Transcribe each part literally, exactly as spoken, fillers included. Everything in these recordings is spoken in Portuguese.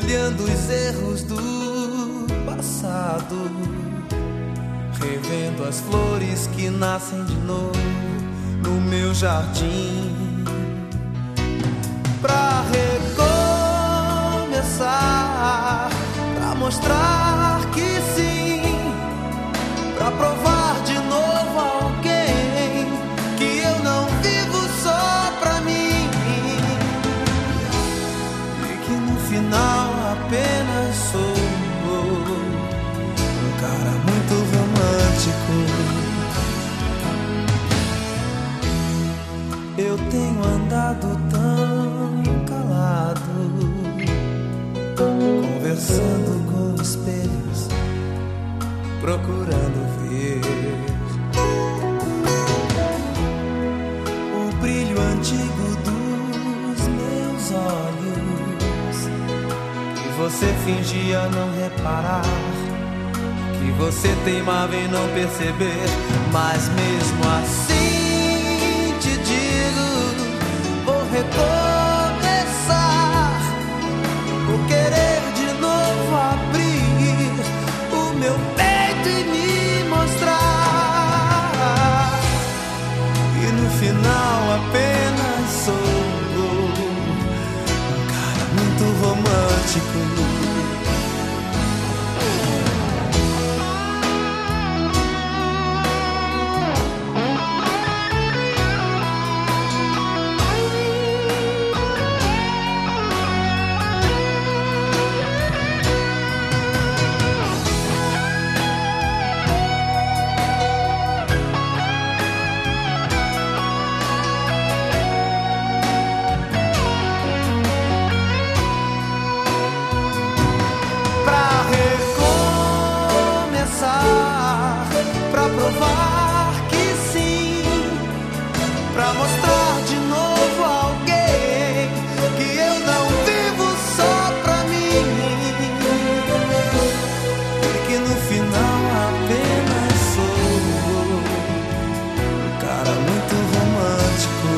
olhando os erros do passado, revendo as flores que nascem de novo no meu jardim, pra recomeçar, pra mostrar que sim, pra provar de novo a alguém que eu não vivo só pra mim, e que no final apenas sou um cara muito romântico. Eu tenho andado tão calado, conversando com espelhos, procurando ver o brilho antigo dos meus olhos, que você fingia não reparar, que você teimava em não perceber, mas mesmo assim te digo, vou recomeçar, vou querer de novo abrir o meu peito e me mostrar, e no final apenas sou um cara muito romântico. Provar que sim, pra mostrar de novo a alguém que eu não vivo só pra mim, e que no final apenas sou um cara muito romântico,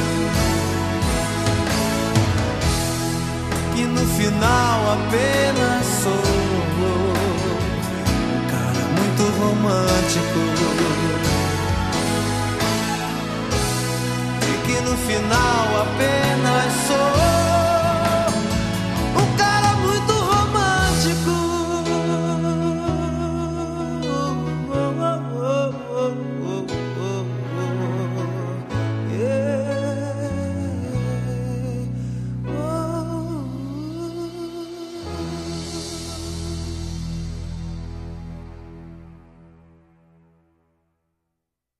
que no final apenas sou romântico.